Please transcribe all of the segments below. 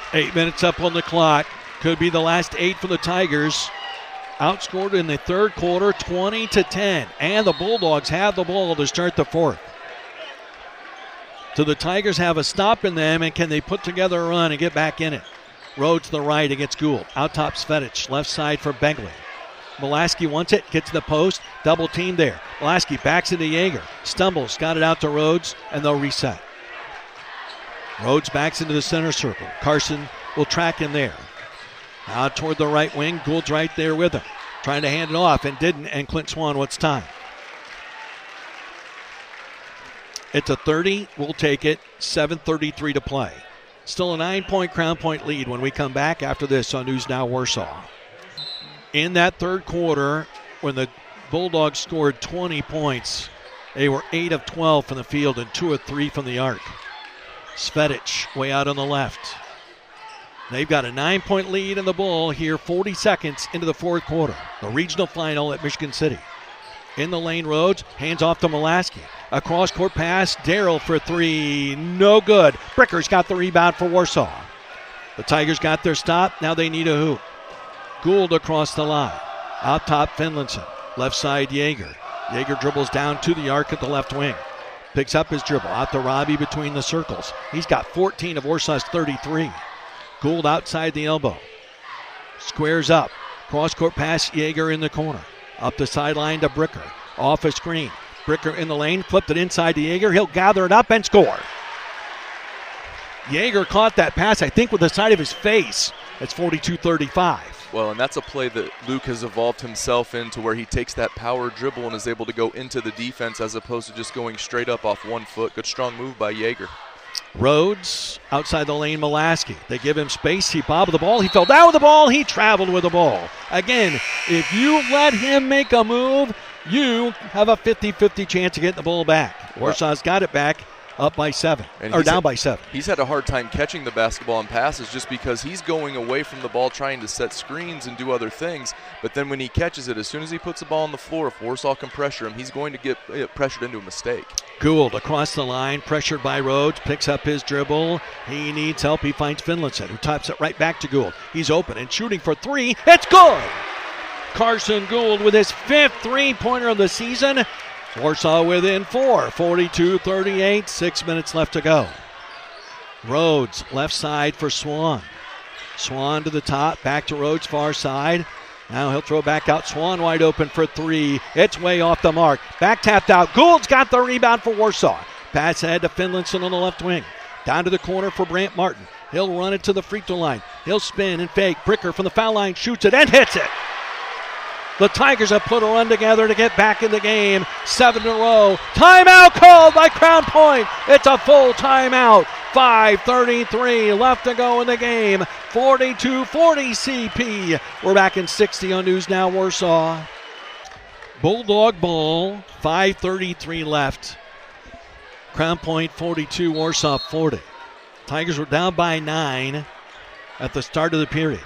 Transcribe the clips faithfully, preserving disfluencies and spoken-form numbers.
Eight minutes up on the clock. Could be the last eight for the Tigers. Outscored in the third quarter, twenty to ten. And the Bulldogs have the ball to start the fourth. So the Tigers have a stop in them, and can they put together a run and get back in it? Rhodes to the right against Gould. Out top Svetic, left side for Begley. Mulaski wants it, gets to the post, double team there. Mulaski backs into Yeager, stumbles, got it out to Rhodes, and they'll reset. Rhodes backs into the center circle. Carson will track him there. Now toward the right wing, Gould's right there with him. Trying to hand it off and didn't, and Clint Swan, what's time? It's a thirty, we'll take it, seven thirty-three to play. Still a nine-point Crown Point lead when we come back after this on News Now Warsaw. In that third quarter, when the Bulldogs scored twenty points, they were eight of twelve from the field and two of three from the arc. Svetic way out on the left. They've got a nine-point lead in the ball here, forty seconds into the fourth quarter. The regional final at Michigan City. In the lane, Rhodes, hands off to Mulaski. A cross-court pass, Darrell for three, no good. Bricker's got the rebound for Warsaw. The Tigers got their stop, now they need a hoop. Gould across the line. Out top, Finlinson. Left side, Yeager. Yeager dribbles down to the arc at the left wing. Picks up his dribble, out to Robbie between the circles. He's got fourteen of Warsaw's thirty-three. Gould outside the elbow. Squares up. Cross-court pass, Yeager in the corner. Up the sideline to Bricker. Off a screen. Bricker in the lane, flipped it inside to Yeager. He'll gather it up and score. Yeager caught that pass, I think, with the side of his face. It's forty-two thirty-five. Well, and that's a play that Luke has evolved himself into, where he takes that power dribble and is able to go into the defense as opposed to just going straight up off one foot. Good strong move by Yeager. Rhodes outside the lane, Mulaski. They give him space. He bobbed the ball. He fell down with the ball. He traveled with the ball. Again, if you let him make a move, you have a fifty-fifty chance of getting the ball back. Warsaw's got it back, up by seven, and or down had, by seven. He's had a hard time catching the basketball and passes just because he's going away from the ball trying to set screens and do other things. But then when he catches it, as soon as he puts the ball on the floor, if Warsaw can pressure him, he's going to get pressured into a mistake. Gould across the line, pressured by Rhodes, picks up his dribble. He needs help. He finds Finlinson, who types it right back to Gould. He's open and shooting for three. It's good! Carson Gould with his fifth three-pointer of the season. Warsaw within four, forty-two thirty-eight, six minutes left to go. Rhodes, left side for Swan. Swan to the top, back to Rhodes, far side. Now he'll throw back out. Swan wide open for three. It's way off the mark. Back tapped out. Gould's got the rebound for Warsaw. Pass ahead to Finlinson on the left wing. Down to the corner for Brant Martin. He'll run it to the free throw line. He'll spin and fake. Bricker from the foul line shoots it and hits it. The Tigers have put a run together to get back in the game. Seven in a row. Timeout called by Crown Point. It's a full timeout. five thirty-three left to go in the game. forty-two forty C P. We're back in sixty on News Now Warsaw. Bulldog ball. five thirty-three left. Crown Point forty-two, Warsaw forty. Tigers were down by nine at the start of the period.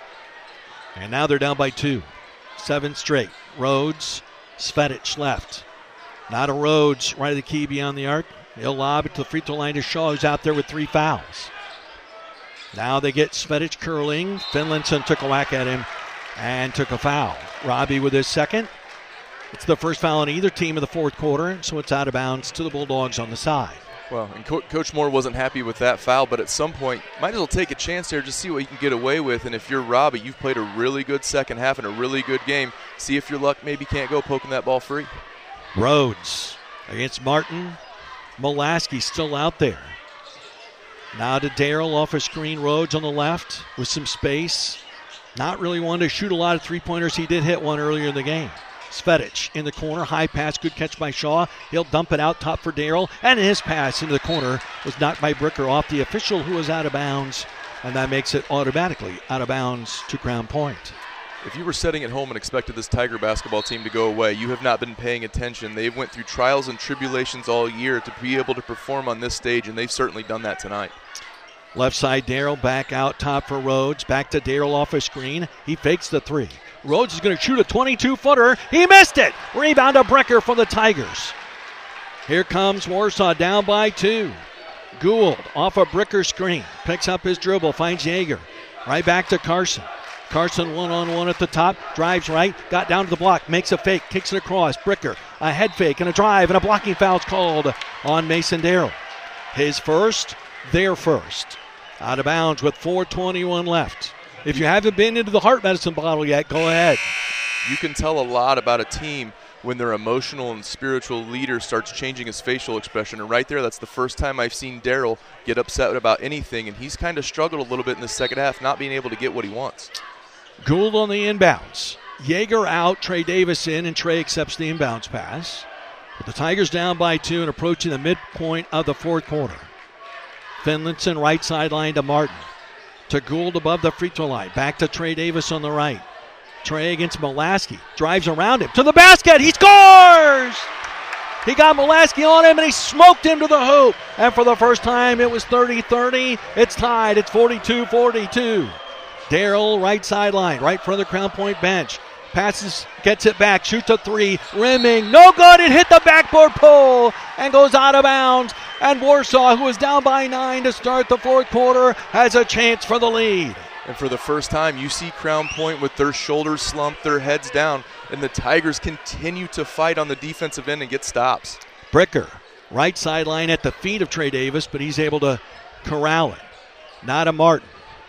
And now they're down by two. Seven straight. Rhodes, Svetic left. Not a Rhodes, right of the key beyond the arc. He'll lob it to the free throw line to Shaw, who's out there with three fouls. Now they get Svetic curling. Finlinson took a whack at him and took a foul. Robbie with his second. It's the first foul on either team in the fourth quarter, so it's out of bounds to the Bulldogs on the side. Well, and Co- Coach Moore wasn't happy with that foul, but at some point, might as well take a chance there, just see what you can get away with. And if you're Robbie, you've played a really good second half and a really good game. See if your luck maybe can't go poking that ball free. Rhodes against Martin. Mulaski still out there. Now to Darrell off a screen. Rhodes on the left with some space. Not really wanting to shoot a lot of three-pointers. He did hit one earlier in the game. Svetic in the corner, high pass, good catch by Shaw. He'll dump it out top for Darrell, and his pass into the corner was knocked by Bricker off the official, who was out of bounds, and that makes it automatically out of bounds to Crown Point. If you were sitting at home and expected this Tiger basketball team to go away, you have not been paying attention. They went through trials and tribulations all year to be able to perform on this stage, and they've certainly done that tonight. Left side, Darrell back out top for Rhodes. Back to Darrell off a screen. He fakes the three. Rhodes is going to shoot a twenty-two footer. He missed it. Rebound to Bricker for the Tigers. Here comes Warsaw down by two. Gould off a Bricker screen. Picks up his dribble. Finds Yeager. Right back to Carson. Carson one-on-one at the top. Drives right. Got down to the block. Makes a fake. Kicks it across. Bricker. A head fake and a drive. And a blocking foul's called on Mason Darrell. His first. Their first. Out of bounds with four twenty-one left. If you haven't been into the heart medicine bottle yet, go ahead. You can tell a lot about a team when their emotional and spiritual leader starts changing his facial expression. And right there, that's the first time I've seen Darrell get upset about anything. And he's kind of struggled a little bit in the second half, not being able to get what he wants. Gould on the inbounds. Yeager out, Trey Davis in, and Trey accepts the inbounds pass. But the Tigers down by two and approaching the midpoint of the fourth quarter. Finlinson right sideline to Martin. To Gould above the free throw line. Back to Trey Davis on the right. Trey against Molaski. Drives around him. To the basket. He scores! He got Molaski on him and he smoked him to the hoop. And for the first time, it was thirty thirty. It's tied. It's forty-two forty-two. Darrell right sideline. Right for the Crown Point bench. Passes, gets it back, shoots a three, rimming, no good, it hit the backboard pole and goes out of bounds. And Warsaw, who is down by nine to start the fourth quarter, has a chance for the lead. And for the first time, you see Crown Point with their shoulders slumped, their heads down, and the Tigers continue to fight on the defensive end and get stops. Bricker, right sideline at the feet of Trey Davis, but he's able to corral it. Nada Martin.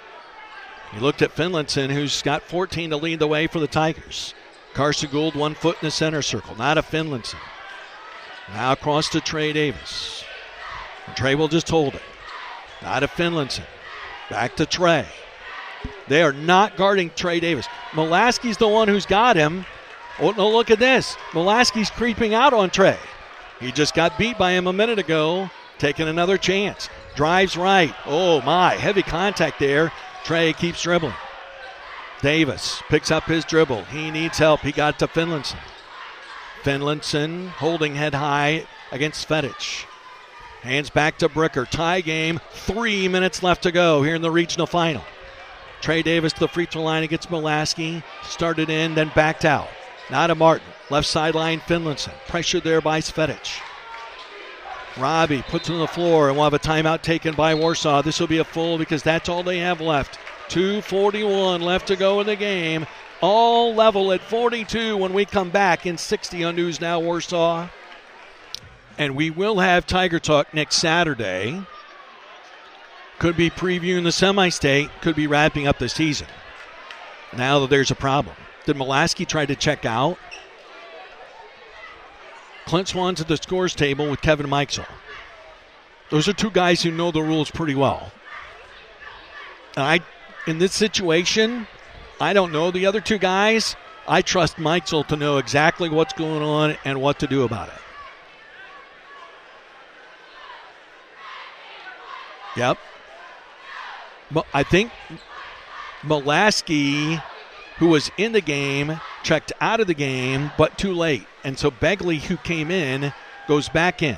He looked at Finlinson, who's got fourteen to lead the way for the Tigers. Carson Gould, one foot in the center circle. Not a Finlinson. Now across to Trey Davis. And Trey will just hold it. Not a Finlinson. Back to Trey. They are not guarding Trey Davis. Molaski's the one who's got him. Oh, no, look at this. Molaski's creeping out on Trey. He just got beat by him a minute ago. Taking another chance. Drives right. Oh, my. Heavy contact there. Trey keeps dribbling. Davis picks up his dribble. He needs help. He got to Finlinson. Finlinson holding head high against Fetich. Hands back to Bricker. Tie game. Three minutes left to go here in the regional final. Trey Davis to the free throw line against Molaski. Started in, then backed out. Now to Martin. Left sideline, Finlinson. Pressured there by Fetich. Robbie puts it on the floor, and we'll have a timeout taken by Warsaw. This will be a full because that's all they have left. two forty-one left to go in the game. All level at forty-two when we come back in sixty on News Now Warsaw. And we will have Tiger Talk next Saturday. Could be previewing the semi-state, could be wrapping up the season. Now that there's a problem. Did Molaski try to check out? Clint Swan's at the scores table with Kevin Mikesell. Those are two guys who know the rules pretty well. And I, in this situation, I don't know the other two guys. I trust Mikesell to know exactly what's going on and what to do about it. Yep. I think Molaski, who was in the game, checked out of the game, but too late. And so Begley, who came in, goes back in.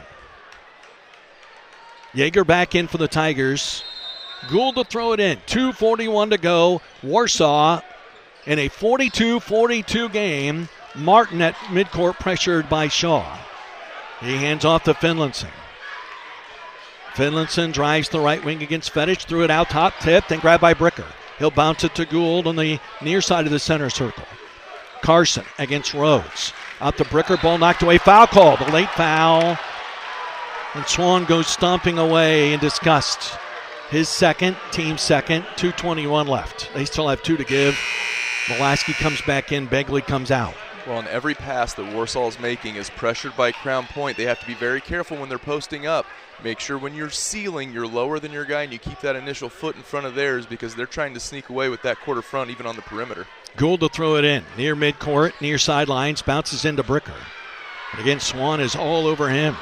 Yeager back in for the Tigers. Gould to throw it in. two forty-one to go. Warsaw in a forty-two forty-two game. Martin at midcourt pressured by Shaw. He hands off to Finlinson. Finlinson drives the right wing against Fetich. Threw it out top, tipped, and grabbed by Bricker. He'll bounce it to Gould on the near side of the center circle. Carson against Rhodes. Out to Bricker, ball knocked away. Foul call, the late foul. And Swan goes stomping away in disgust. His second, team second, two twenty-one left. They still have two to give. Molaski comes back in, Begley comes out. Well, on every pass that Warsaw is making is pressured by Crown Point. They have to be very careful when they're posting up. Make sure when you're sealing, you're lower than your guy and you keep that initial foot in front of theirs because they're trying to sneak away with that quarter front even on the perimeter. Gould to throw it in. Near midcourt, near sidelines, bounces into Bricker. And again, Swan is all over him.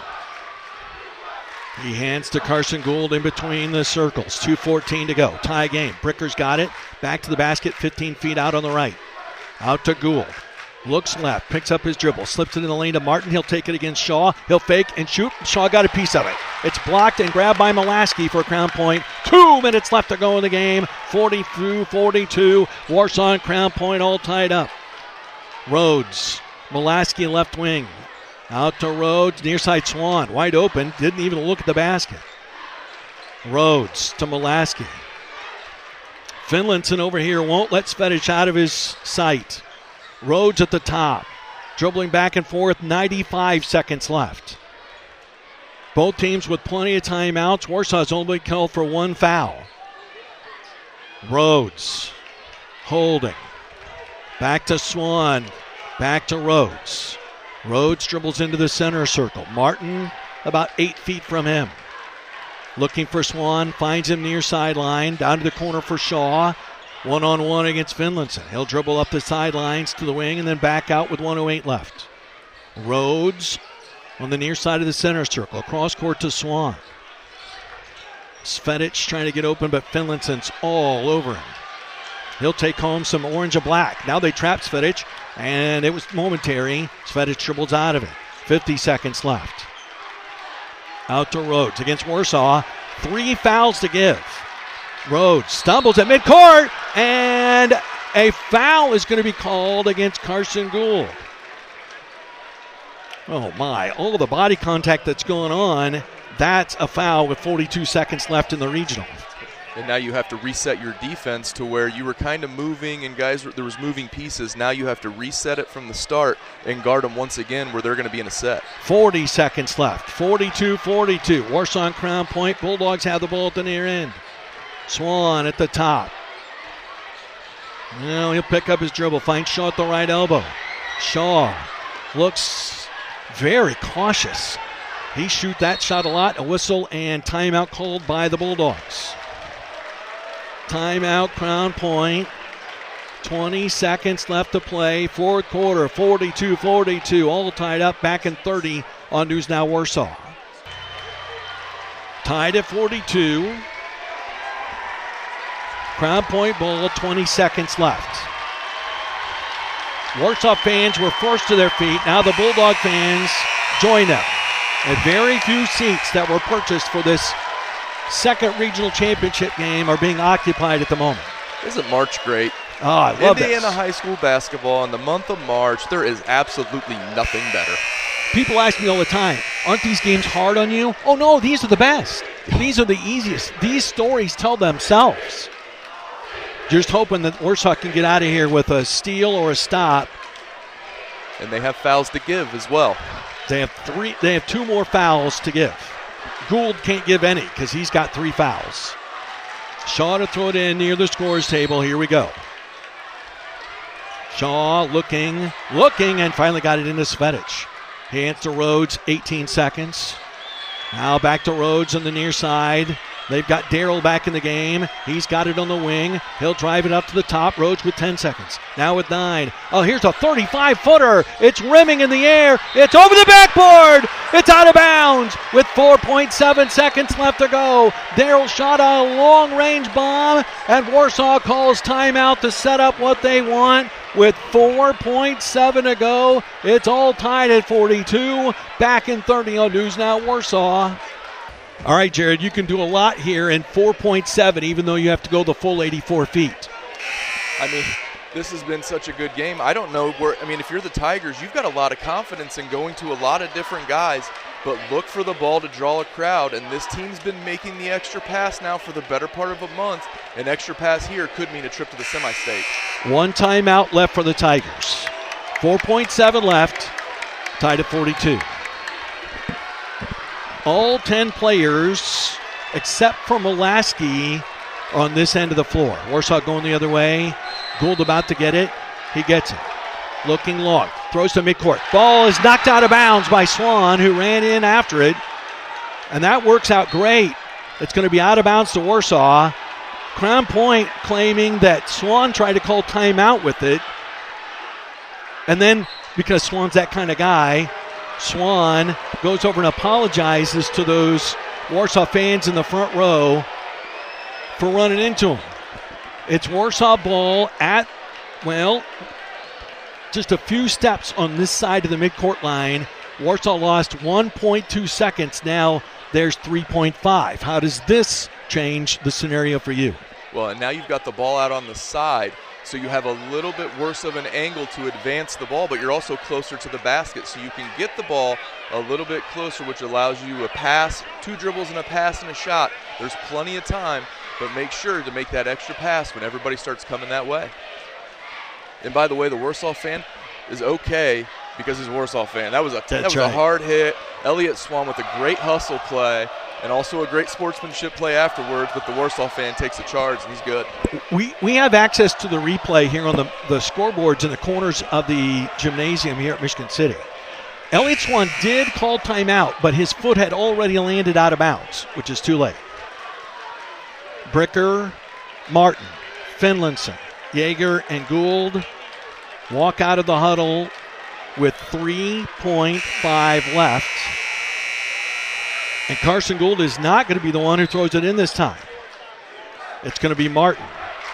He hands to Carson Gould in between the circles. two fourteen to go. Tie game. Bricker's got it. Back to the basket, fifteen feet out on the right. Out to Gould. Looks left, picks up his dribble, slips it in the lane to Martin. He'll take it against Shaw. He'll fake and shoot. Shaw got a piece of it. It's blocked and grabbed by Molaski for Crown Point. Two minutes left to go in the game. forty-two forty-two. Warsaw and Crown Point all tied up. Rhodes, Molaski left wing. Out to Rhodes, near side Swan, wide open. Didn't even look at the basket. Rhodes to Mulaski. Finlinson over here won't let Svetić out of his sight. Rhodes at the top. Dribbling back and forth, ninety-five seconds left. Both teams with plenty of timeouts. Warsaw's only called for one foul. Rhodes holding. Back to Swan. Back to Rhodes. Rhodes dribbles into the center circle. Martin about eight feet from him. Looking for Swan. Finds him near sideline. Down to the corner for Shaw. One-on-one against Finlinson. He'll dribble up the sidelines to the wing and then back out with one oh eight left. Rhodes on the near side of the center circle. Across court to Swan. Svetić trying to get open, but Finlinson's all over him. He'll take home some orange and black. Now they trap Svetić, and it was momentary. Svetić dribbles out of it. fifty seconds left. Out to Rhodes against Warsaw. Three fouls to give. Rhodes stumbles at midcourt, and a foul is going to be called against Carson Gould. Oh my, all of the body contact that's going on, that's a foul with forty-two seconds left in the regional. And now you have to reset your defense to where you were kind of moving and guys, there was moving pieces. Now you have to reset it from the start and guard them once again where they're going to be in a set. forty seconds left, forty-two forty-two. Warsaw and Crown Point. Bulldogs have the ball at the near end. Swan at the top. Now he'll pick up his dribble, finds Shaw at the right elbow. Shaw looks very cautious. He shoot that shot a lot. A whistle and timeout called by the Bulldogs. Timeout, Crown Point. twenty seconds left to play. Fourth quarter, forty-two forty-two. All tied up, back in thirty on News Now Warsaw. Tied at forty-two. Crown Point ball, twenty seconds left. Warsaw fans were forced to their feet. Now the Bulldog fans join them. And very few seats that were purchased for this second regional championship game are being occupied at the moment. Isn't March great? Oh, I love Indiana this. high school basketball in the month of March, there is absolutely nothing better. People ask me all the time, aren't these games hard on you? Oh no, these are the best. These are the easiest. These stories tell themselves. Just hoping that Warsaw can get out of here with a steal or a stop. And they have fouls to give as well. They have three. They have two more fouls to give. Gould can't give any because he's got three fouls. Shaw to throw it in near the scorer's table. Here we go. Shaw looking, looking, and finally got it into Svetić. Hands to Rhodes, eighteen seconds. Now back to Rhodes on the near side. They've got Darrell back in the game. He's got it on the wing. He'll drive it up to the top. Rhodes with ten seconds. Now with nine. Oh, here's a thirty-five footer. It's rimming in the air. It's over the backboard. It's out of bounds with four point seven seconds left to go. Darrell shot a long-range bomb, and Warsaw calls timeout to set up what they want. With four point seven to go, it's all tied at forty-two. Back in thirty on News Now Warsaw. All right, Jared, you can do a lot here in four point seven, even though you have to go the full eighty-four feet. I mean, this has been such a good game. I don't know where, I mean, if you're the Tigers, you've got a lot of confidence in going to a lot of different guys, but look for the ball to draw a crowd, and this team's been making the extra pass now for the better part of a month. An extra pass here could mean a trip to the semi-state. One timeout left for the Tigers. four point seven left, tied at forty-two. All ten players, except for Mulaski, are on this end of the floor. Warsaw going the other way. Gould about to get it. He gets it. Looking long. Throws to midcourt. Ball is knocked out of bounds by Swan, who ran in after it. And that works out great. It's going to be out of bounds to Warsaw. Crown Point claiming that Swan tried to call timeout with it. And then, because Swan's that kind of guy, Swan goes over and apologizes to those Warsaw fans in the front row for running into him. It's Warsaw ball at, well, just a few steps on this side of the midcourt line. Warsaw lost one point two seconds. Now there's three point five. How does this change the scenario for you? Well, and now you've got the ball out on the side. so you have a little bit worse of an angle to advance the ball, but you're also closer to the basket, so you can get the ball a little bit closer, which allows you a pass, two dribbles and a pass and a shot. There's plenty of time, but make sure to make that extra pass when everybody starts coming that way. And by the way, the Warsaw fan is okay because he's a Warsaw fan. That was a that was right. a hard hit. Elliott Swan with a great hustle play and also a great sportsmanship play afterwards, but the Warsaw fan takes a charge, and he's good. We we have access to the replay here on the, the scoreboards in the corners of the gymnasium here at Michigan City. Elliott Swan did call timeout, but his foot had already landed out of bounds, which is too late. Bricker, Martin, Finlinson, Yeager, and Gould walk out of the huddle with three point five left. And Carson Gould is not going to be the one who throws it in this time. It's going to be Martin.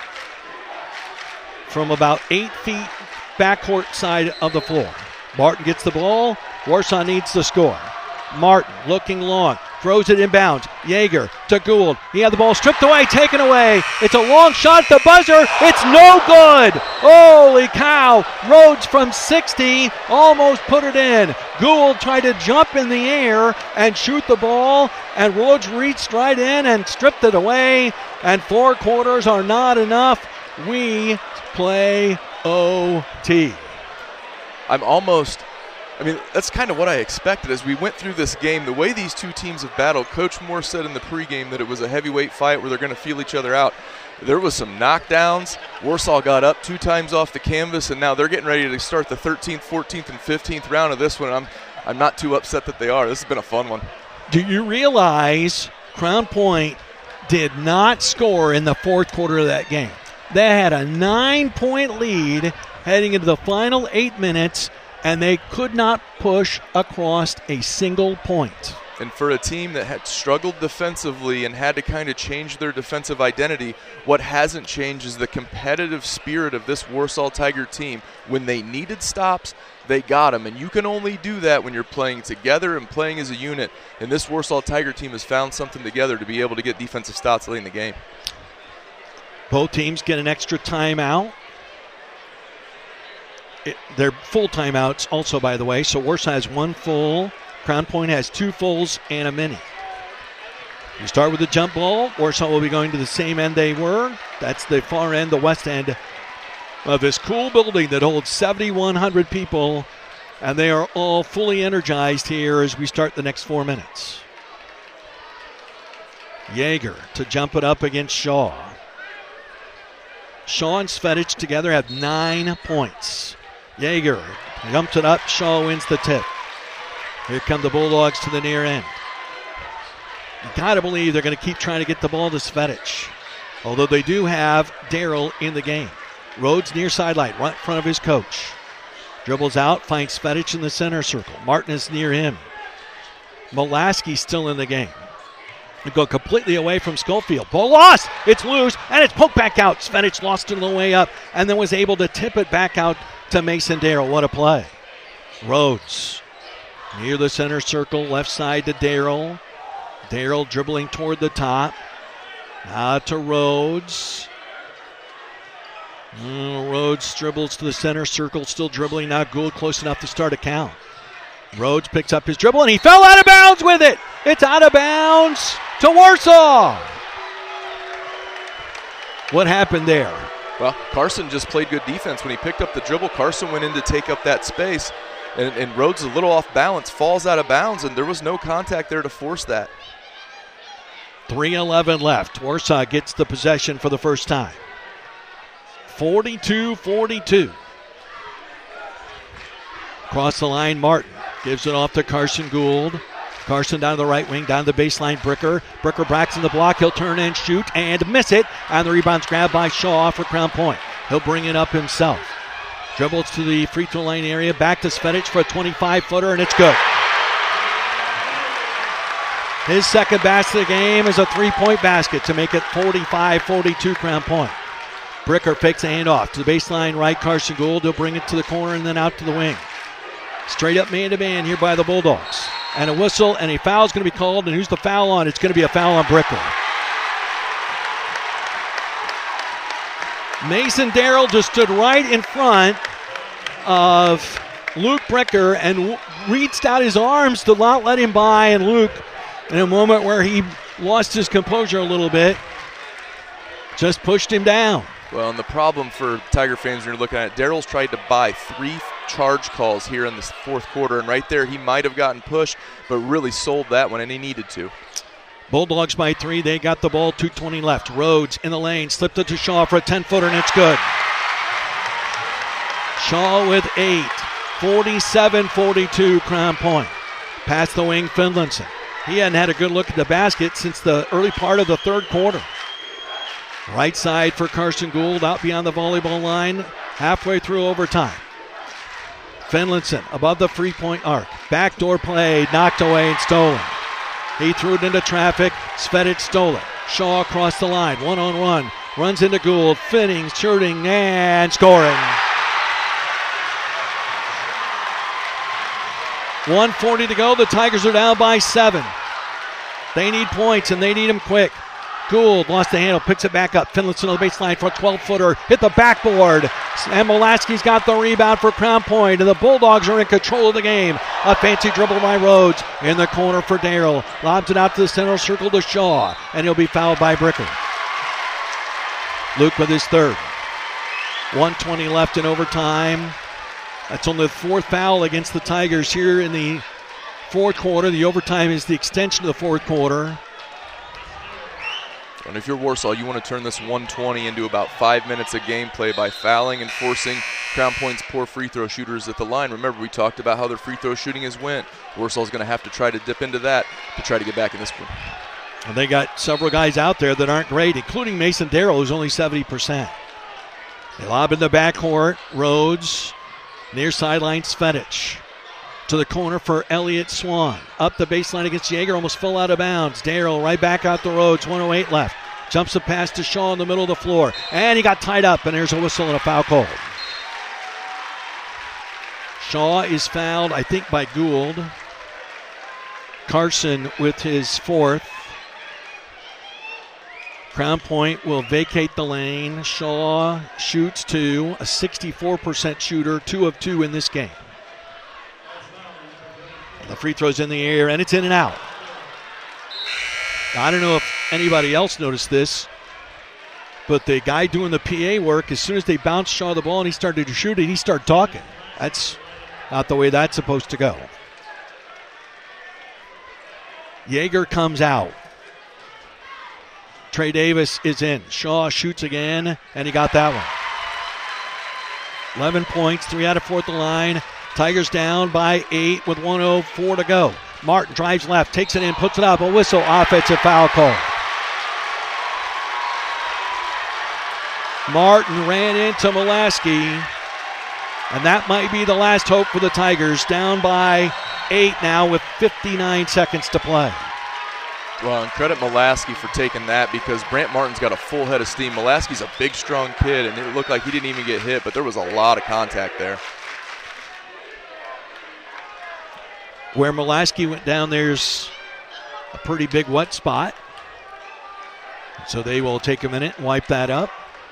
From about eight feet backcourt side of the floor. Martin gets the ball. Warsaw needs to score. Martin looking long. Throws it inbounds. Yeager to Gould. He had the ball stripped away, taken away. It's a long shot at the buzzer. It's no good. Holy cow. Rhodes from sixty almost put it in. Gould tried to jump in the air and shoot the ball, and Rhodes reached right in and stripped it away, and four quarters are not enough. We play O T. I'm almost... I mean, that's kind of what I expected as we went through this game. The way these two teams have battled, Coach Moore said in the pregame that it was a heavyweight fight where they're going to feel each other out. There was some knockdowns. Warsaw got up two times off the canvas, and now they're getting ready to start the thirteenth, fourteenth, and fifteenth round of this one. I'm, I'm not too upset that they are. This has been a fun one. Do you realize Crown Point did not score in the fourth quarter of that game? They had a nine-point lead heading into the final eight minutes, and they could not push across a single point. And for a team that had struggled defensively and had to kind of change their defensive identity, what hasn't changed is the competitive spirit of this Warsaw Tiger team. When they needed stops, they got them. And you can only do that when you're playing together and playing as a unit. And this Warsaw Tiger team has found something together to be able to get defensive stops late in the game. Both teams get an extra timeout. It, they're full timeouts also, by the way. So Warsaw has one full. Crown Point has two fulls and a mini. We start with the jump ball. Warsaw will be going to the same end they were. That's the far end, the west end of this cool building that holds seventy-one hundred people. And they are all fully energized here as we start the next four minutes. Yeager to jump it up against Shaw. Shaw and Svetic together have nine points. Yeager jumps it up. Shaw wins the tip. Here come the Bulldogs to the near end. You got to believe they're going to keep trying to get the ball to Svetic. Although they do have Darrell in the game. Rhodes near sideline, right in front of his coach. Dribbles out, finds Svetic in the center circle. Martin is near him. Molaski still in the game. They go completely away from Schofield. Ball lost. It's loose, and it's poked back out. Svetic lost it on the way up, and then was able to tip it back out to Mason Darrell. What a play. Rhodes near the center circle, left side to Darrell. Darrell dribbling toward the top. Now to Rhodes. Mm, Rhodes dribbles to the center circle, still dribbling. Now Gould close enough to start a count. Rhodes picks up his dribble, and he fell out of bounds with it. It's out of bounds to Warsaw. What happened there? Well, Carson just played good defense. When he picked up the dribble, Carson went in to take up that space, and, and Rhodes is a little off balance, falls out of bounds, and there was no contact there to force that. three eleven left. Warsaw gets the possession for the first time. forty-two forty-two. Across the line, Martin gives it off to Carson Gould. Carson down to the right wing, down the baseline, Bricker. Bricker backs in the block. He'll turn and shoot and miss it. And the rebound's grabbed by Shaw for Crown Point. He'll bring it up himself. Dribbles to the free throw line area. Back to Svetic for a twenty-five footer, and it's good. His second basket of the game is a three-point basket to make it forty-five forty-two Crown Point. Bricker fakes a handoff to the baseline right. Carson Gould. He'll bring it to the corner and then out to the wing. Straight up man-to-man here by the Bulldogs. And a whistle, and a foul is going to be called. And who's the foul on? It's going to be a foul on Bricker. Mason Darrell just stood right in front of Luke Bricker and w- reached out his arms to not let him by, and Luke, in a moment where he lost his composure a little bit, just pushed him down. Well, and the problem for Tiger fans when you're looking at it, Darrell's tried to buy three charge calls here in this fourth quarter, and right there he might have gotten pushed, but really sold that one, and he needed to. Bulldogs by three. They got the ball. two twenty left. Rhodes in the lane. Slipped it to Shaw for a ten-footer, and it's good. Shaw with eight. forty-seven forty-two Crown Point. Past the wing, Finlinson. He hadn't had a good look at the basket since the early part of the third quarter. Right side for Carson Gould, out beyond the volleyball line, halfway through overtime. Finlinson above the three-point arc. Backdoor play, knocked away and stolen. He threw it into traffic. Svedic stole it. Shaw across the line, one-on-one. Runs into Gould, fitting, shooting, and scoring. one forty to go. The Tigers are down by seven. They need points, and they need them quick. Gould lost the handle, picks it back up. Finlinson on the baseline for a twelve-footer. Hit the backboard. And Molaski's got the rebound for Crown Point, and the Bulldogs are in control of the game. A fancy dribble by Rhodes in the corner for Darrell. Lobs it out to the center circle to Shaw, and he'll be fouled by Bricker. Luke with his third. one twenty left in overtime. That's only the fourth foul against the Tigers here in the fourth quarter. The overtime is the extension of the fourth quarter. And if you're Warsaw, you want to turn this one twenty into about five minutes of gameplay by fouling and forcing Crown Point's poor free throw shooters at the line. Remember, we talked about how their free throw shooting has went. Warsaw's going to have to try to dip into that to try to get back in this one. And they got several guys out there that aren't great, including Mason Darrell, who's only seventy percent. They lob in the backcourt. Rhodes, near sideline, Svedic. To the corner for Elliott Swan. Up the baseline against Jaeger, almost fell out of bounds. Darrell right back out the Rhodes, one oh eight left. Jumps the pass to Shaw in the middle of the floor. And he got tied up, and there's a whistle and a foul called. Shaw is fouled, I think, by Gould. Carson with his fourth. Crown Point will vacate the lane. Shaw shoots two, a sixty-four percent shooter, two of two in this game. The free throw's in the air, and it's in and out. I don't know if anybody else noticed this, but the guy doing the P A work, as soon as they bounced Shaw the ball and he started to shoot it, he started talking. That's not the way that's supposed to go. Jaeger comes out. Trey Davis is in. Shaw shoots again, and he got that one. eleven points, three out of four at the line. Tigers down by eight with one oh four to go. Martin drives left, takes it in, puts it up. A whistle, offensive foul call. Martin ran into Molaski, and that might be the last hope for the Tigers. Down by eight now with fifty-nine seconds to play. Well, and credit Molaski for taking that, because Brant Martin's got a full head of steam. Molaski's a big, strong kid, and it looked like he didn't even get hit, but there was a lot of contact there. Where Molaski went down, there's a pretty big wet spot. So they will take a minute and wipe that up.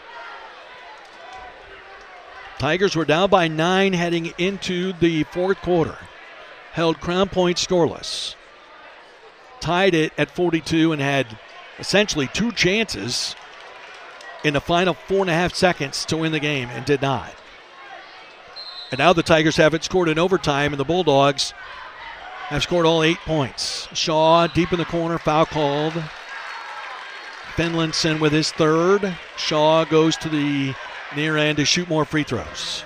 Tigers were down by nine heading into the fourth quarter. Held Crown Point scoreless. Tied it at forty-two and had essentially two chances in the final four and a half seconds to win the game and did not. And now the Tigers haven't scored in overtime, and the Bulldogs have scored all eight points. Shaw deep in the corner, foul called. Finlinson with his third. Shaw goes to the near end to shoot more free throws.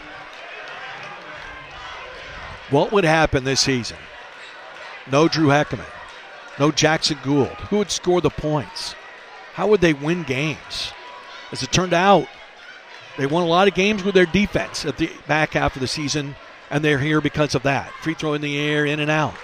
What would happen this season? No Drew Heckerman. No Jackson Gould. Who would score the points? How would they win games? As it turned out, they won a lot of games with their defense at the back half of the season, and they're here because of that. Free throw in the air, in and out.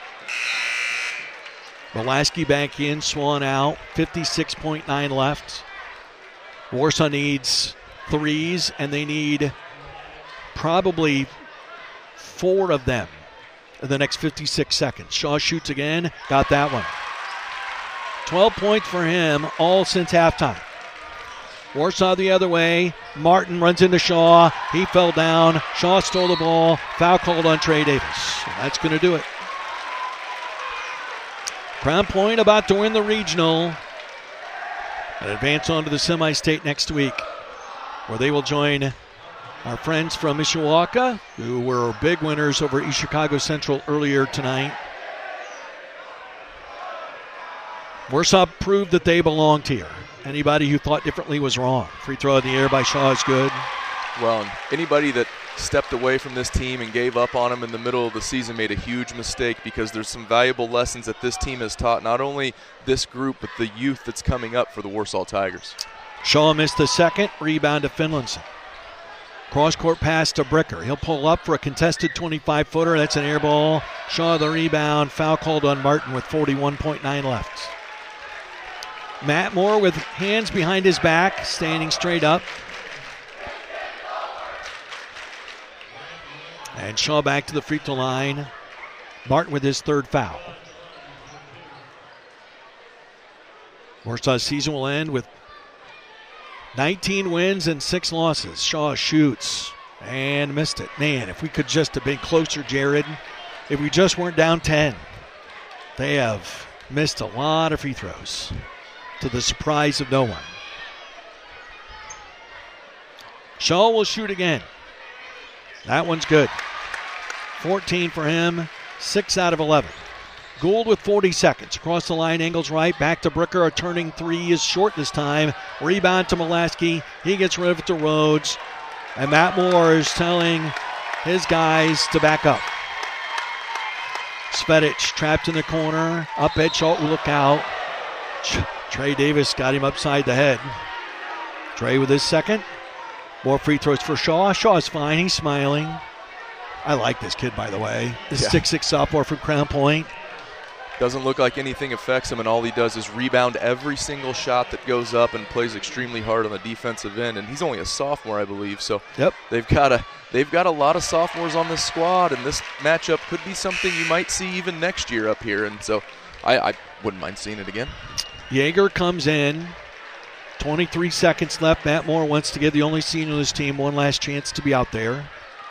Molaski back in, Swan out. fifty-six point nine left. Warsaw needs threes, and they need probably four of them in the next fifty-six seconds. Shaw shoots again, got that one. twelve points for him, all since halftime. Warsaw the other way. Martin runs into Shaw. He fell down. Shaw stole the ball. Foul called on Trey Davis. That's going to do it. Crown Point about to win the regional and advance on to the semi-state next week, where they will join our friends from Mishawaka, who were big winners over East Chicago Central earlier tonight. Warsaw proved that they belonged here. Anybody who thought differently was wrong. Free throw in the air by Shaw is good. Well, anybody that stepped away from this team and gave up on them in the middle of the season made a huge mistake, because there's some valuable lessons that this team has taught not only this group but the youth that's coming up for the Warsaw Tigers. Shaw missed the second. Rebound to Finlandson. Cross-court pass to Bricker. He'll pull up for a contested twenty-five-footer. That's an air ball. Shaw the rebound. Foul called on Martin with forty-one point nine left. Matt Moore with hands behind his back, standing straight up. And Shaw back to the free throw line. Martin with his third foul. Warsaw's season will end with nineteen wins and six losses. Shaw shoots and missed it. Man, if we could just have been closer, Jared. If we just weren't down ten. They have missed a lot of free throws, to the surprise of no one. Shaw will shoot again. That one's good. fourteen for him, six out of eleven. Gould with forty seconds. Across the line, angles right, back to Bricker. A turning three is short this time. Rebound to Mulaski. He gets rid of it to Rhodes. And Matt Moore is telling his guys to back up. Svedich trapped in the corner. Up edge, Schultz will look out. Trey Davis got him upside the head. Trey with his second. More free throws for Shaw. Shaw's fine. He's smiling. I like this kid, by the way. The yeah. six six sophomore from Crown Point. Doesn't look like anything affects him, and all he does is rebound every single shot that goes up and plays extremely hard on the defensive end. And he's only a sophomore, I believe. So yep. they've got a they've got a lot of sophomores on this squad, and this matchup could be something you might see even next year up here. And so I, I wouldn't mind seeing it again. Yeager comes in. twenty-three seconds left. Matt Moore wants to give the only senior on his team one last chance to be out there.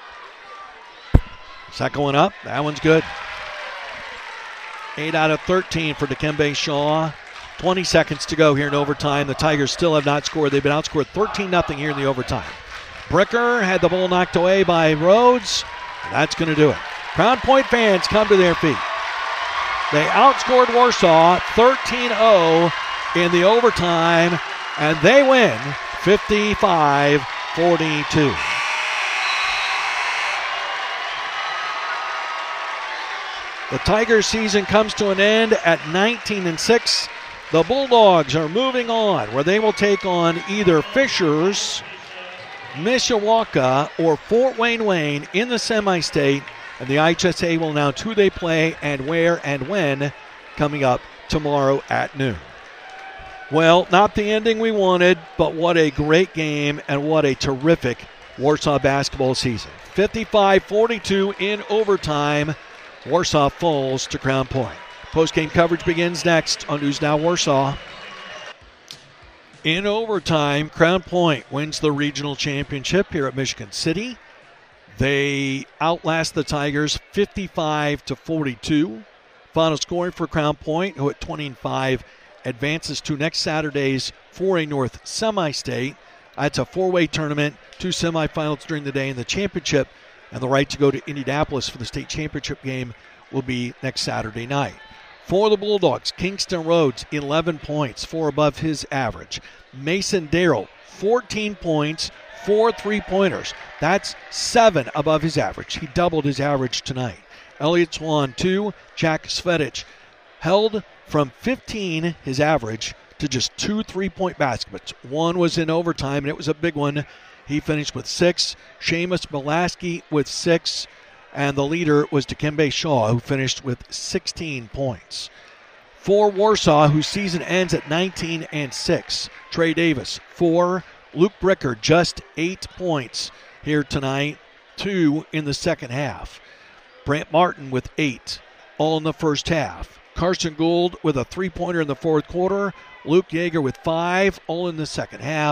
Second one up. That one's good. eight out of thirteen for Dikembe Shaw. twenty seconds to go here in overtime. The Tigers still have not scored. They've been outscored thirteen nothing here in the overtime. Bricker had the ball knocked away by Rhodes. That's going to do it. Crown Point fans come to their feet. They outscored Warsaw thirteen oh in the overtime, and they win fifty-five forty-two. The Tigers' season comes to an end at nineteen and six. The Bulldogs are moving on, where they will take on either Fishers, Mishawaka, or Fort Wayne Wayne in the semi-state. And the I H S A will announce who they play and where and when coming up tomorrow at noon. Well, not the ending we wanted, but what a great game and what a terrific Warsaw basketball season. fifty-five forty-two in overtime. Warsaw falls to Crown Point. Post-game coverage begins next on News Now Warsaw. In overtime, Crown Point wins the regional championship here at Michigan City. They outlast the Tigers fifty-five to forty-two. Final scoring for Crown Point, who at twenty and five advances to next Saturday's four A North semi-state. It's a four-way tournament, two semifinals during the day, and the championship and the right to go to Indianapolis for the state championship game will be next Saturday night. For the Bulldogs, Kingston Rhodes, eleven points, four above his average. Mason Darrell, fourteen points, four three-pointers. That's seven above his average. He doubled his average tonight. Elliott Swan, two. Jack Svedich held from fifteen, his average, to just two three-point baskets. One was in overtime, and it was a big one. He finished with six. Seamus Mulaski with six. And the leader was Dikembe Shaw, who finished with sixteen points. For Warsaw, whose season ends at nineteen and six, Trey Davis, four. Luke Bricker, just eight points here tonight, two in the second half. Brant Martin with eight, all in the first half. Carson Gould with a three-pointer in the fourth quarter. Luke Yeager with five, all in the second half.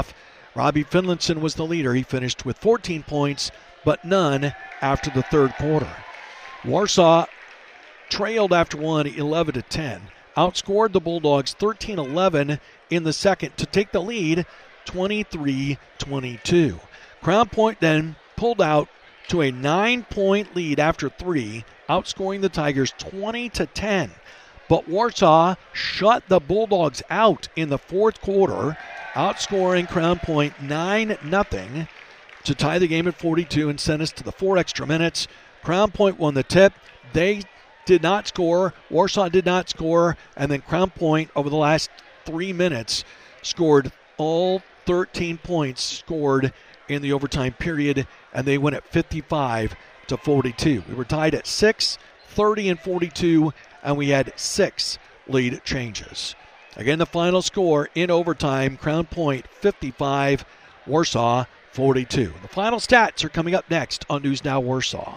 Robbie Finlinson was the leader. He finished with fourteen points, but none after the third quarter. Warsaw trailed after one, eleven to ten. Outscored the Bulldogs thirteen eleven in the second to take the lead twenty-three twenty-two. Crown Point then pulled out to a nine-point lead after three, outscoring the Tigers twenty to ten. But Warsaw shut the Bulldogs out in the fourth quarter, outscoring Crown Point nine nothing to tie the game at forty-two and send us to the four extra minutes. Crown Point won the tip. They did not score. Warsaw did not score. And then Crown Point, over the last three minutes, scored all thirteen points scored in the overtime period, and they win at fifty-five to forty-two. We were tied at six, thirty and forty-two, and we had six lead changes. Again, the final score in overtime, Crown Point fifty-five, Warsaw forty-two. The final stats are coming up next on News Now Warsaw.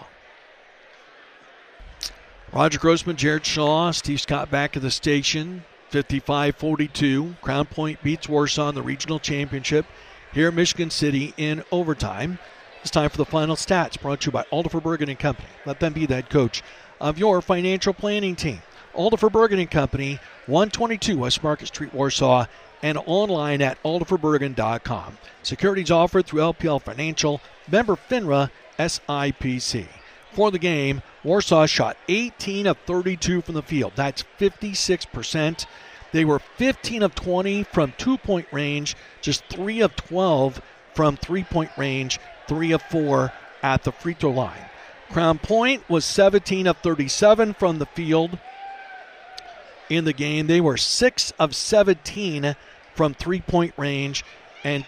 Roger Grossman, Jared Shaw, Steve Scott back at the station. fifty-five forty-two. Crown Point beats Warsaw in the regional championship here in Michigan City in overtime. It's time for the final stats, brought to you by Aldifer Bergen and Company. Let them be the head coach of your financial planning team. Aldifer Bergen and Company, one twenty-two West Market Street, Warsaw, and online at aldifer bergen dot com. Securities offered through L P L Financial, member FINRA, S I P C. For the game, Warsaw shot eighteen of thirty-two from the field. That's fifty-six percent. They were fifteen of twenty from two-point range, just three of twelve from three-point range, three of four at the free throw line. Crown Point was seventeen of thirty-seven from the field in the game. They were six of seventeen from three-point range. And,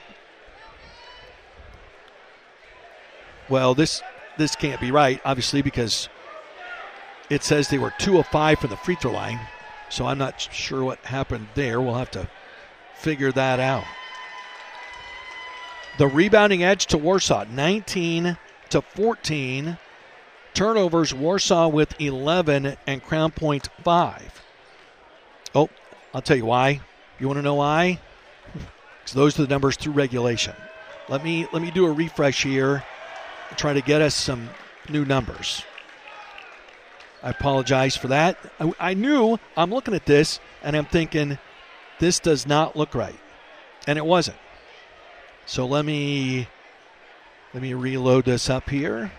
well, this this can't be right, obviously, because it says they were two of five from the free throw line. So I'm not sure what happened there. We'll have to figure that out. The rebounding edge to Warsaw, nineteen to fourteen. Turnovers, Warsaw with eleven and Crown Point five. Oh, I'll tell you why. You want to know why? Because those are the numbers through regulation. Let me let me do a refresh here and try to get us some new numbers. I apologize for that. I, I knew, I'm looking at this, and I'm thinking, this does not look right. And it wasn't. So let me, let me reload this up here.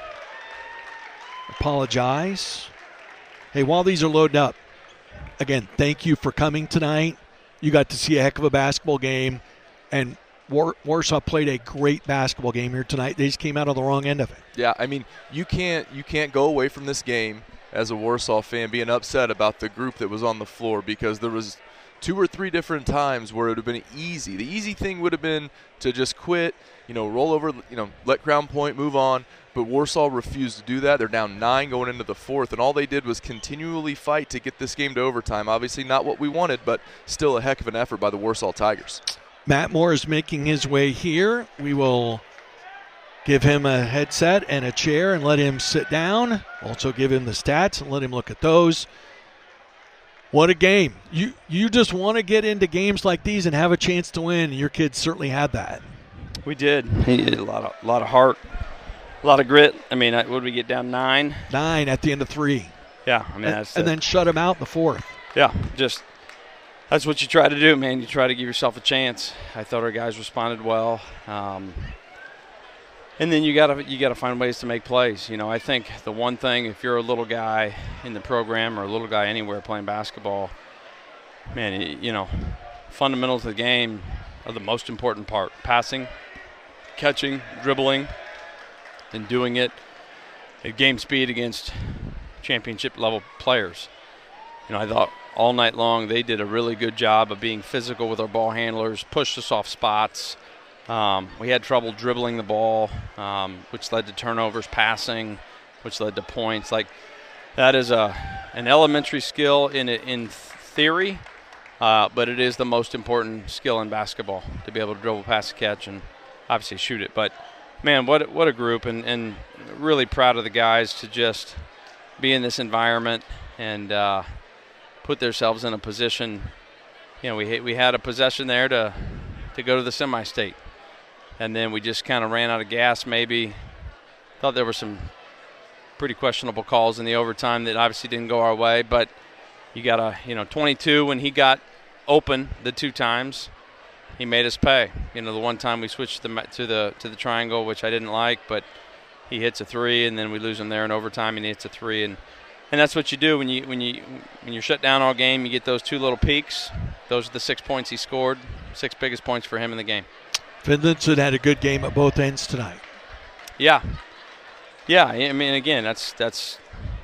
Apologize. Hey, while these are loading up, again, thank you for coming tonight. You got to see a heck of a basketball game, and War- Warsaw played a great basketball game here tonight. They just came out on the wrong end of it. Yeah, I mean, you can't you can't go away from this game as a Warsaw fan being upset about the group that was on the floor, because there was two or three different times where it would have been easy. The easy thing would have been to just quit, you know, roll over, you know, let Crown Point move on. But Warsaw refused to do that. They're down nine going into the fourth, and all they did was continually fight to get this game to overtime. Obviously not what we wanted, but still a heck of an effort by the Warsaw Tigers. Matt Moore is making his way here. We will give him a headset and a chair and let him sit down. Also give him the stats and let him look at those. What a game. You you just want to get into games like these and have a chance to win. Your kids certainly had that. We did. He did a lot of, a lot of heart, a lot of grit. I mean, what did we get down, nine? Nine at the end of three. Yeah. I mean, and, that's and then shut him out in the fourth. Yeah, just that's what you try to do, man. You try to give yourself a chance. I thought our guys responded well. Um, and then you gotta you gotta find ways to make plays. You know, I think the one thing, if you're a little guy in the program or a little guy anywhere playing basketball, man, you, you know, fundamentals of the game are the most important part. Passing, catching, dribbling, and doing it at game speed against championship level players. You know, I thought all night long they did a really good job of being physical with our ball handlers, pushed us off spots. Um, we had trouble dribbling the ball, um, which led to turnovers, passing, which led to points. Like, that is a an elementary skill in in theory, uh, but it is the most important skill in basketball, to be able to dribble, pass, catch, and obviously shoot it. But, man, what what a group, and, and really proud of the guys to just be in this environment and uh, put themselves in a position. You know, we we had a possession there to to go to the semi-state. and then we just kind of ran out of gas maybe. Thought there were some pretty questionable calls in the overtime that obviously didn't go our way, but you got a, you know, twenty-two when he got open the two times, he made us pay. You know, the one time we switched the, to the to the triangle, which I didn't like, but he hits a three, and then we lose him there in overtime, and he hits a three, and and that's what you do when you when you when you're shut down all game. You get those two little peaks. Those are the six points he scored, six biggest points for him in the game. Finlinson had a good game at both ends tonight. Yeah. Yeah, I mean, again, that's that's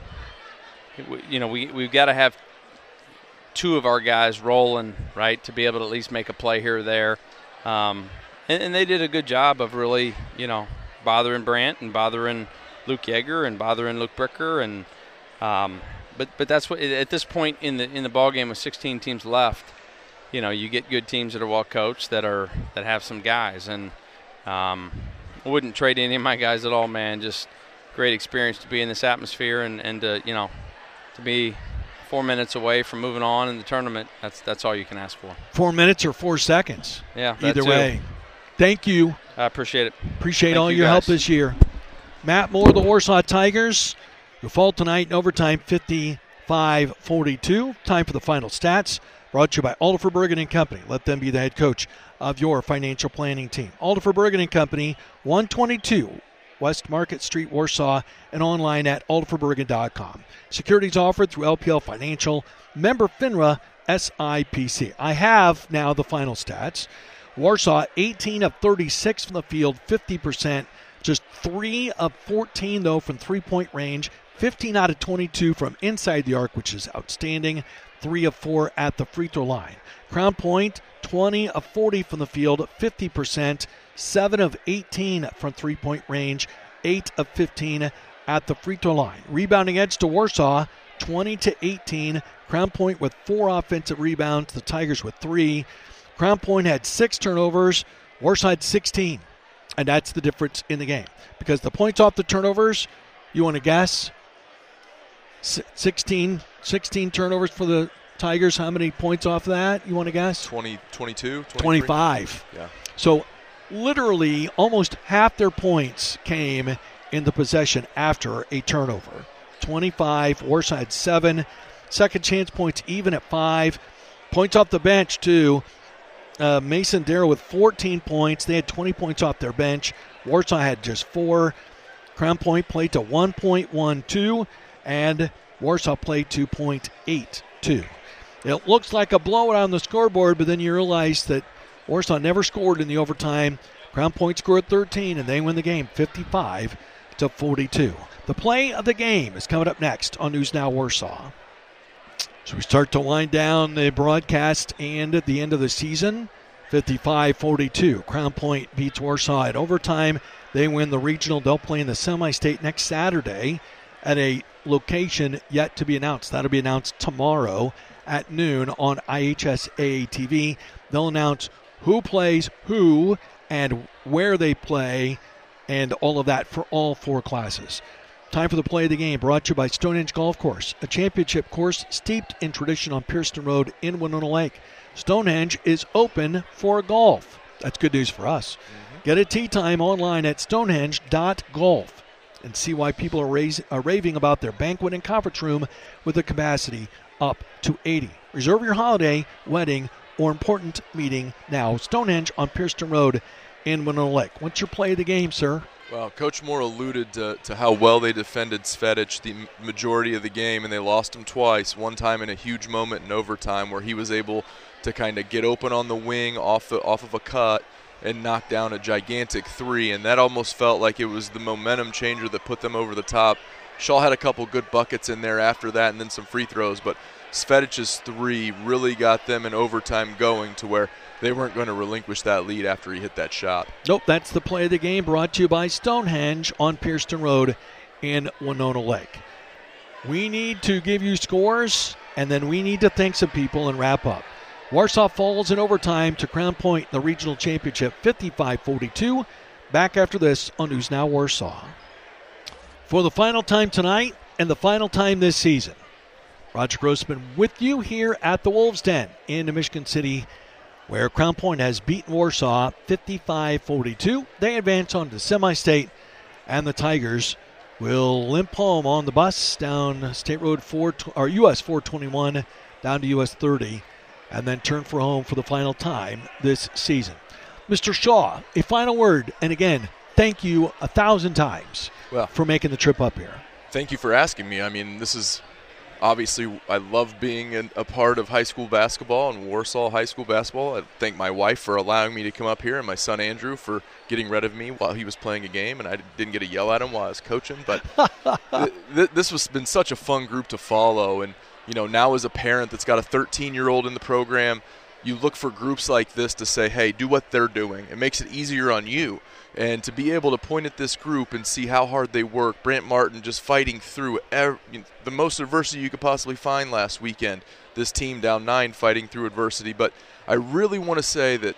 you know we we've got to have two of our guys rolling, right, to be able to at least make a play here or there, um, and, and they did a good job of really, you know, bothering Brant and bothering Luke Yeager and bothering Luke Bricker, and um, but but that's what at this point in the in the ball game with sixteen teams left, you know, you get good teams that are well coached that are that have some guys, and um, I wouldn't trade any of my guys at all, man. Just great experience to be in this atmosphere and, and to, you know, to be four minutes away from moving on in the tournament. That's that's all you can ask for. Four minutes or four seconds. Yeah, either too. way. Thank you. I appreciate it. Appreciate Thank all you your guys. help this year. Matt Moore, the Warsaw Tigers, who fall tonight in overtime fifty-five forty-two. Time for the final stats. Brought to you by Aldifer Bergen and Company. Let them be the head coach of your financial planning team. Aldifer Bergen and Company, one twenty-two West Market Street, Warsaw, and online at aldifer bergen dot com. Securities offered through L P L Financial, member FINRA, S I P C. I have now the final stats. Warsaw, eighteen of thirty-six from the field, fifty percent. Just three of fourteen, though, from three-point range. fifteen out of twenty-two from inside the arc, which is outstanding. three of four at the free throw line. Crown Point, twenty of forty from the field, fifty percent. seven of eighteen from three-point range, eight of fifteen at the free throw line. Rebounding edge to Warsaw, twenty to eighteen. Crown Point with four offensive rebounds, the Tigers with three. Crown Point had six turnovers, Warsaw had sixteen. And that's the difference in the game. Because the points off the turnovers, you want to guess? sixteen, sixteen turnovers for the Tigers. How many points off of that? You want to guess? twenty, twenty-two, twenty-five. Yeah. So literally almost half their points came in the possession after a turnover. twenty-five, Warsaw had seven. Second chance points even at five. Points off the bench, too. Uh, Mason Darrow with fourteen points. They had twenty points off their bench. Warsaw had just four. Crown Point played to one point one two, and Warsaw played two point eight two. It looks like a blowout on the scoreboard, but then you realize that Warsaw never scored in the overtime. Crown Point scored thirteen, and they win the game fifty-five to forty-two. The play of the game is coming up next on News Now Warsaw. So we start to wind down the broadcast and at the end of the season, fifty-five forty-two. Crown Point beats Warsaw at overtime. They win the regional. They'll play in the semi-state next Saturday at a location yet to be announced. That'll be announced tomorrow at noon on I H S A T V. They'll announce who plays who and where they play and all of that for all four classes. Time for the play of the game, brought to you by Stonehenge Golf Course, a championship course steeped in tradition on Pearston Road in Winona Lake. Stonehenge is open for golf. That's good news for us. Mm-hmm. Get a tee time online at stonehenge dot golf and see why people are, rais- are raving about their banquet and conference room with a capacity up to eighty. Reserve your holiday, wedding, or important meeting now. Stonehenge on Pearston Road in Winona Lake. What's your play of the game, sir? Well, Coach Moore alluded to, to how well they defended Svedic the majority of the game, and they lost him twice. One time in a huge moment in overtime where he was able to kind of get open on the wing off the off of a cut and knock down a gigantic three, and that almost felt like it was the momentum changer that put them over the top. Shaw had a couple good buckets in there after that and then some free throws, but Svedic's three really got them in overtime going to where they weren't going to relinquish that lead after he hit that shot. Nope, that's the play of the game, brought to you by Stonehenge on Pearston Road in Winona Lake. We need to give you scores, and then we need to thank some people and wrap up. Warsaw falls in overtime to Crown Point in the regional championship, fifty-five forty-two. Back after this on News Now Warsaw. For the final time tonight and the final time this season, Roger Grossman with you here at the Wolves Den in Michigan City, where Crown Point has beaten Warsaw fifty-five forty-two. They advance on to semi-state, and the Tigers will limp home on the bus down State Road four or U S four twenty-one down to U S thirty, and then turn for home for the final time this season. Mister Shaw, a final word, and again, thank you a thousand times well, for making the trip up here. Thank you for asking me. I mean, this is obviously, I love being an, a part of high school basketball and Warsaw high school basketball. I thank my wife for allowing me to come up here and my son Andrew for getting rid of me while he was playing a game, and I didn't get to yell at him while I was coaching. But th- th- this has been such a fun group to follow. And, you know, now as a parent that's got a thirteen-year-old in the program, you look for groups like this to say, hey, do what they're doing. It makes it easier on you. And to be able to point at this group and see how hard they work, Brant Martin just fighting through every, you know, the most adversity you could possibly find last weekend, this team down nine fighting through adversity. But I really want to say that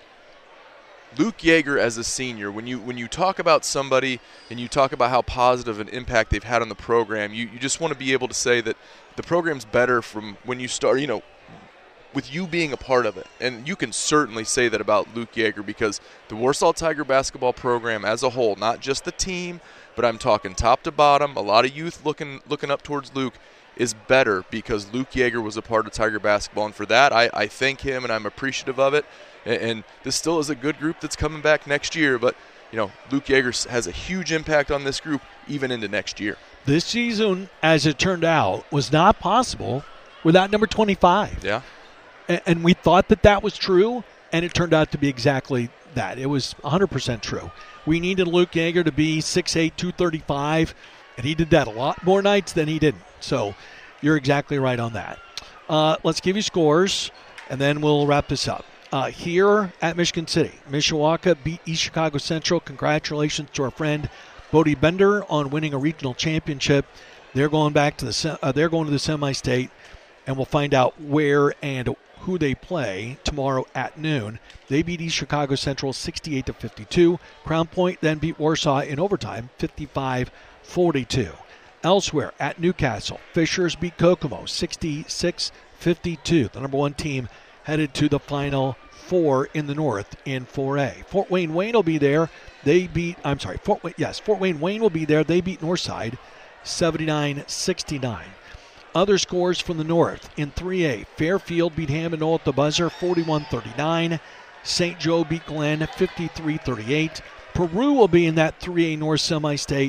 Luke Yeager as a senior, when you when you talk about somebody and you talk about how positive an impact they've had on the program, you, you just want to be able to say that the program's better from when you start, you know, with you being a part of it. And you can certainly say that about Luke Yeager, because the Warsaw Tiger basketball program as a whole, not just the team, but I'm talking top to bottom, a lot of youth looking looking up towards Luke, is better because Luke Yeager was a part of Tiger basketball. And for that, I, I thank him and I'm appreciative of it. And, and this still is a good group that's coming back next year. But, you know, Luke Yeager has a huge impact on this group even into next year. This season, as it turned out, was not possible without number twenty-five. Yeah. And we thought that that was true, and it turned out to be exactly that. It was one hundred percent true. We needed Luke Yeager to be six eight, two thirty-five, and he did that a lot more nights than he didn't. So you're exactly right on that. Uh, let's give you scores, and then we'll wrap this up. Uh, here at Michigan City, Mishawaka beat East Chicago Central. Congratulations to our friend Bodie Bender on winning a regional championship. They're going back to the uh, they're going to the semi-state, and we'll find out where and who they play tomorrow at noon. They beat East Chicago Central sixty-eight to fifty-two. Crown Point then beat Warsaw in overtime fifty-five forty-two. Elsewhere at Newcastle, Fishers beat Kokomo sixty-six fifty-two. The number one team headed to the Final Four in the North in four A. Fort Wayne Wayne will be there. They beat, I'm sorry, Fort Wayne, yes, Fort Wayne Wayne will be there. They beat Northside seventy-nine sixty-nine. Other scores from the North in three A. Fairfield beat Hammond at the buzzer forty-one thirty-nine. Saint Joe beat Glenn fifty-three thirty-eight. Peru will be in that three A North semi-state.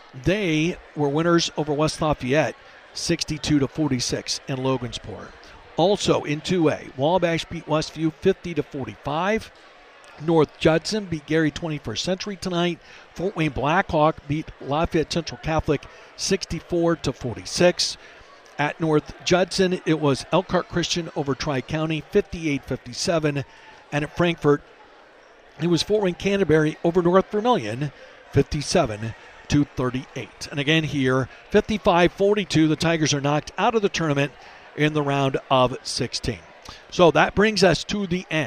They were winners over West Lafayette sixty-two to forty-six in Logansport. Also in two A, Wabash beat Westview fifty to forty-five. North Judson beat Gary twenty-first Century tonight. Fort Wayne Blackhawk beat Lafayette Central Catholic sixty-four to forty-six. At North Judson, it was Elkhart Christian over Tri-County, fifty-eight fifty-seven. And at Frankfort, it was Fort Wayne Canterbury over North Vermilion, fifty-seven to thirty-eight. And again here, fifty-five forty-two, the Tigers are knocked out of the tournament in the round of sixteen. So that brings us to the end.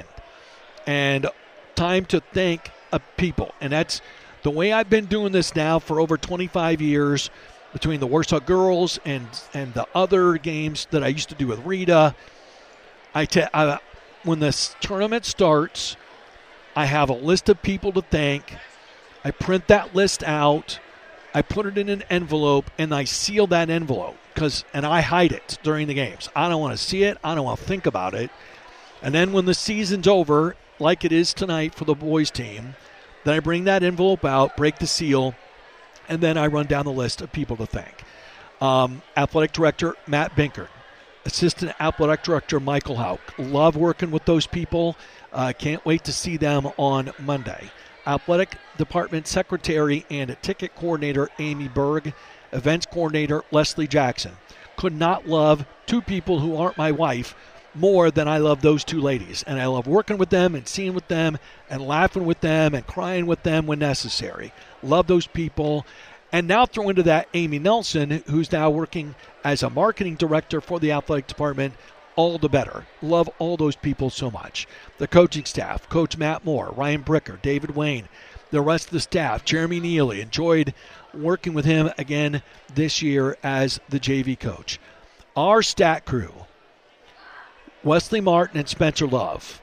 And time to thank a people. And that's the way I've been doing this now for over twenty-five years. Between the Warsaw girls and and the other games that I used to do with Rita, I, te- I when this tournament starts, I have a list of people to thank. I print that list out, I put it in an envelope, and I seal that envelope because and I hide it during the games. I don't want to see it. I don't want to think about it. And then when the season's over, like it is tonight for the boys team, then I bring that envelope out, break the seal. And then I run down the list of people to thank. Um, Athletic Director Matt Binkert. Assistant Athletic Director Michael Hauk. Love working with those people. Uh, can't wait to see them on Monday. Athletic Department Secretary and Ticket Coordinator Amy Berg. Events Coordinator Leslie Jackson. Could not love two people who aren't my wife more than I love those two ladies. And I love working with them and seeing with them and laughing with them and crying with them when necessary. Love those people. And now throw into that Amy Nelson, who's now working as a marketing director for the athletic department. All the better. Love all those people so much. The coaching staff, Coach Matt Moore, Ryan Bricker, David Wayne, the rest of the staff, Jeremy Neely. Enjoyed working with him again this year as the J V coach. Our stat crew, Wesley Martin and Spencer Love.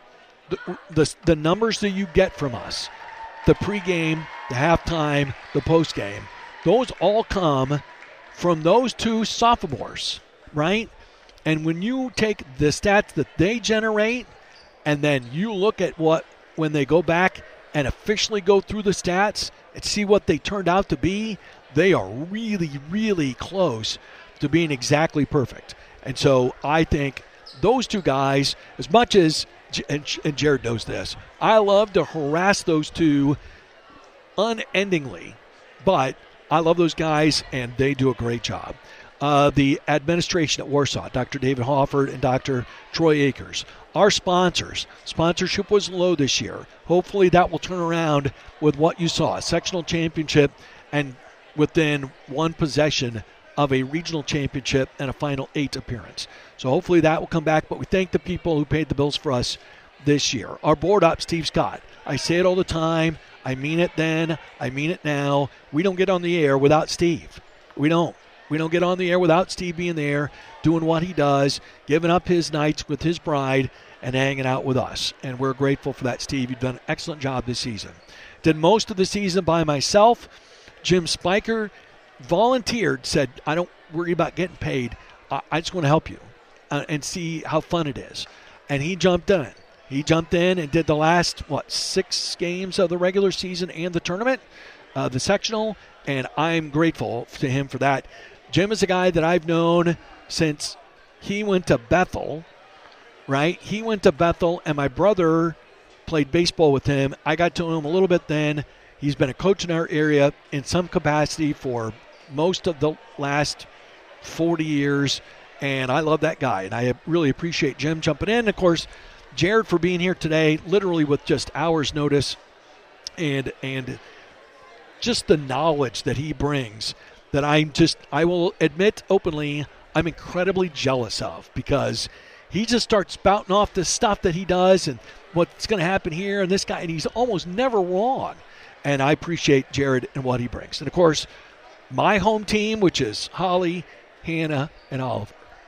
the, the, the numbers that you get from us, the pregame, the halftime, the postgame, those all come from those two sophomores, right? And when you take the stats that they generate and then you look at what, when they go back and officially go through the stats and see what they turned out to be, they are really, really close to being exactly perfect. And so I think those two guys, as much as, and Jared knows this, I love to harass those two unendingly, but I love those guys, and they do a great job. Uh, the administration at Warsaw, Doctor David Hofford and Doctor Troy Akers. Our sponsors. Sponsorship was low this year. Hopefully that will turn around with what you saw, a sectional championship and within one possession of a regional championship and a Final Eight appearance. So hopefully that will come back, but we thank the people who paid the bills for us this year. Our board op, Steve Scott. I say it all the time. I mean it then. I mean it now. We don't get on the air without Steve. We don't. We don't get on the air without Steve being there, doing what he does, giving up his nights with his bride, and hanging out with us. And we're grateful for that, Steve. You've done an excellent job this season. Did most of the season by myself. Jim Spiker volunteered, said, I don't worry about getting paid. I, I just want to help you uh, and see how fun it is. And he jumped in. He jumped in and did the last, what, six games of the regular season and the tournament, uh, the sectional, and I'm grateful to him for that. Jim is a guy that I've known since he went to Bethel, right? He went to Bethel, and my brother played baseball with him. I got to know him a little bit then. He's been a coach in our area in some capacity for most of the last forty years, and I love that guy, and I really appreciate Jim jumping in. Of course, Jared for being here today, literally with just hours' notice, and and just the knowledge that he brings that I'm just, I will admit openly, I'm incredibly jealous of, because he just starts spouting off this stuff that he does and what's going to happen here and this guy, and he's almost never wrong. And I appreciate Jared and what he brings. And, of course, my home team, which is Holly, Hannah, and Oliver,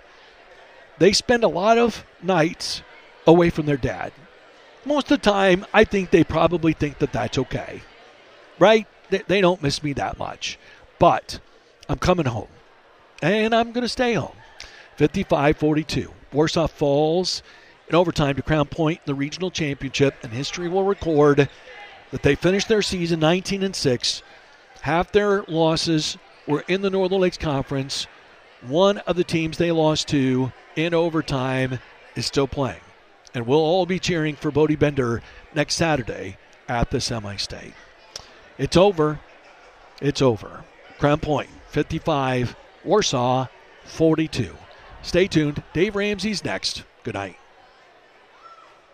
they spend a lot of nights away from their dad. Most of the time, I think they probably think that that's okay, right? They, they don't miss me that much. But I'm coming home, and I'm going to stay home. fifty-five forty-two. Warsaw falls in overtime to Crown Point in the regional championship, and history will record that they finished their season nineteen and six. Half their losses were in the Northern Lakes Conference. One of the teams they lost to in overtime is still playing. And we'll all be cheering for Bodie Bender next Saturday at the semi-state. It's over. It's over. Crown Point, fifty-five. Warsaw, forty-two. Stay tuned. Dave Ramsey's next. Good night.